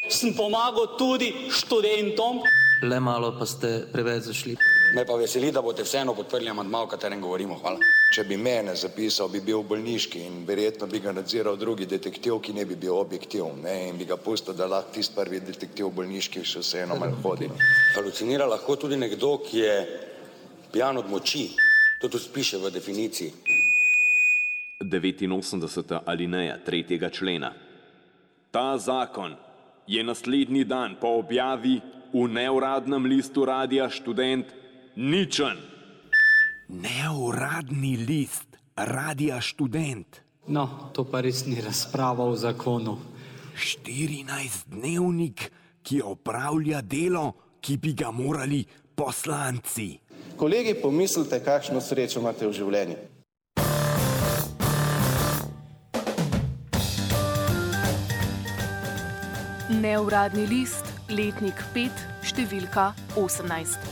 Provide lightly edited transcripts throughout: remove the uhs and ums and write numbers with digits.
Sem pomagal tudi študentom. Le malo pa ste preveč zašli. Me pa veseli, da boste vseeno podprli amandma, o katerem govorimo. Hvala. Če bi mene zapisal, bi bil bolniški in verjetno bi ga nadziral drugi detektiv, ki ne bi bil objektiv, ne, in bi ga pustil, da lahko tisti prvi detektiv bolniški še vseeno malo hodi. Halucinira lahko tudi nekdo, ki je pijan od moči. To tudi piše v definiciji. 89. alineja 3. člena. Ta zakon je naslednji dan po objavi v neuradnem listu Radia Študent ničen. Neuradni list Radia Študent. No, to pa res ni razprava o zakonu. 14-dnevnik, ki opravlja delo, ki bi ga morali poslanci. Kolegi, pomislite, kakšno srečo imate v življenju. Neuradni list, letnik 5, številka 18.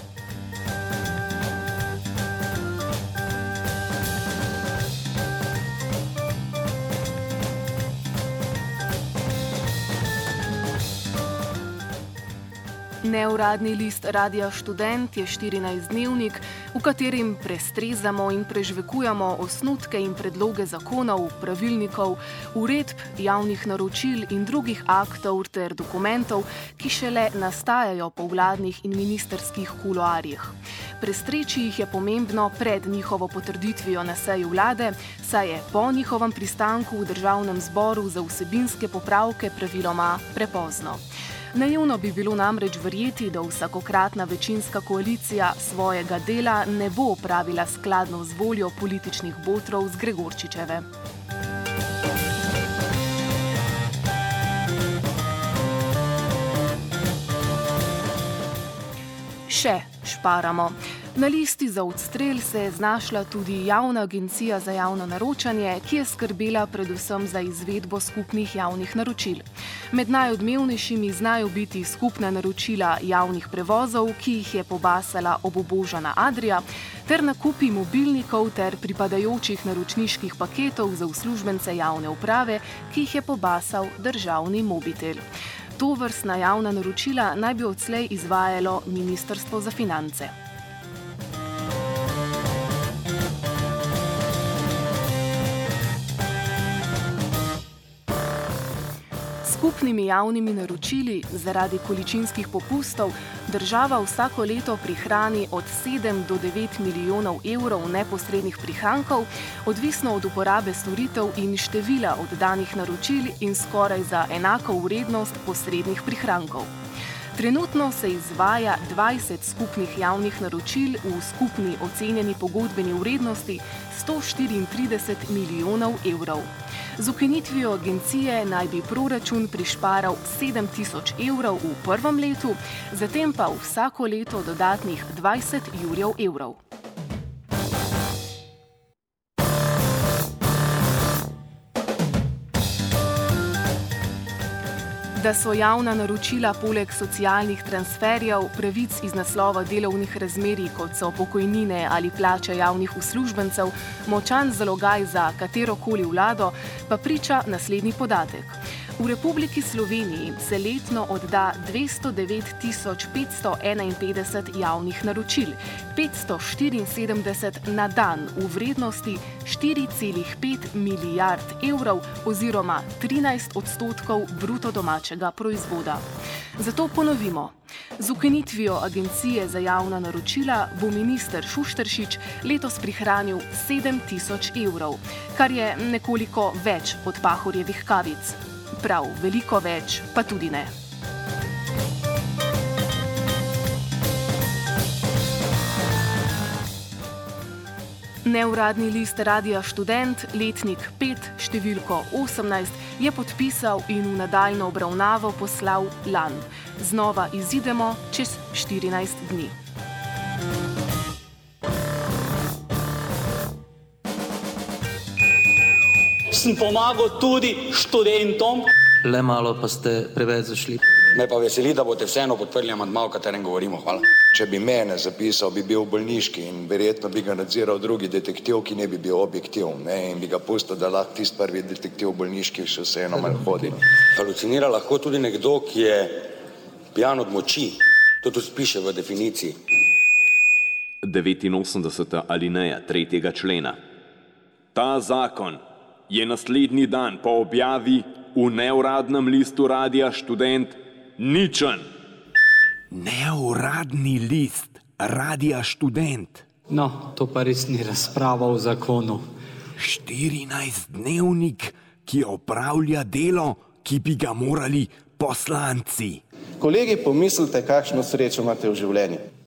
Neuradni list Radia Študent je 14-dnevnik, v katerem prestrezamo in prežvekujemo osnutke in predloge zakonov, pravilnikov, uredb, javnih naročil in drugih aktov ter dokumentov, ki šele nastajajo po vladnih in ministerskih kuloarjih. Prestreči jih je pomembno pred njihovo potrditvijo na seji vlade, saj je po njihovem pristanku v državnem zboru za vsebinske popravke praviloma prepozno. Naivno bi bilo namreč verjeti, da vsakokratna večinska koalicija svojega dela ne bo opravila skladno z voljo političnih botrov z Gregorčičeve. Še šparamo. Na listi za odstrel se je znašla tudi Javna agencija za javno naročanje, ki je skrbela predvsem za izvedbo skupnih javnih naročil. Med najodmevnejšimi znajo biti skupna naročila javnih prevozov, ki jih je pobasala obubožana Adria, ter nakupi mobilnikov ter pripadajočih naročniških paketov za uslužbence javne uprave, ki jih je pobasal državni Mobitel. Tovrstna javna naročila naj bi odslej izvajalo Ministrstvo za finance. Skupnimi javnimi naročili zaradi količinskih popustov država vsako leto prihrani od 7 do 9 milijonov evrov neposrednih prihrankov, odvisno od uporabe storitev in števila oddanih naročil in skoraj za enako vrednost posrednih prihrankov. Trenutno se izvaja 20 skupnih javnih naročil v skupni ocenjeni pogodbeni vrednosti 134 milijonov evrov. Z ukinitvijo agencije naj bi proračun prišparal 7 tisoč evrov v prvem letu, zatem pa vsako leto dodatnih 20 jurjev evrov. Da so javna naročila poleg socialnih transferjev, pravic iz naslova delovnih razmerij, kot so pokojnine ali plače javnih uslužbencev, močan zalogaj za katerokoli vlado, pa priča naslednji podatek. V Republiki Sloveniji se letno odda 209 tisoč 551 javnih naročil, 574 na dan v vrednosti 4,5 milijard evrov oziroma 13% bruto domačega proizvoda. Zato ponovimo. Z ukinitvijo agencije za javna naročila bo minister Šušteršič letos prihranil 7 tisoč evrov, kar je nekoliko več od Pahorjevih kavic. Prav, veliko več pa tudi ne. Neuradni list Radia Študent, letnik 5, številko 18, je podpisal in v nadaljnjo obravnavo poslal Lan. Znova izidemo čez 14 dni. Sem pomagal tudi študentom. Le malo pa ste preveč zašli. Me pa veseli, da boste vseeno podprli amandma, o katerem govorimo. Hvala. Če bi mene zapisal, bi bil bolniški in verjetno bi ga nadziral drugi detektiv, ki ne bi bil objektiven, ne, in bi ga pustil, da lahko tisti prvi detektiv bolniški še vseeno manj hodi. Halucinira lahko tudi nekdo, ki je pijan od moči. To tudi piše v definiciji. 89. alineja 3. člena. Ta zakon je naslednji dan po objavi v neuradnem listu Radia Študent ničen. Neuradni list Radia Študent. No, to pa res ni razprava o zakonu. 14-dnevnik, ki opravlja delo, ki bi ga morali poslanci. Kolegi, pomislite, kakšno srečo imate v življenju.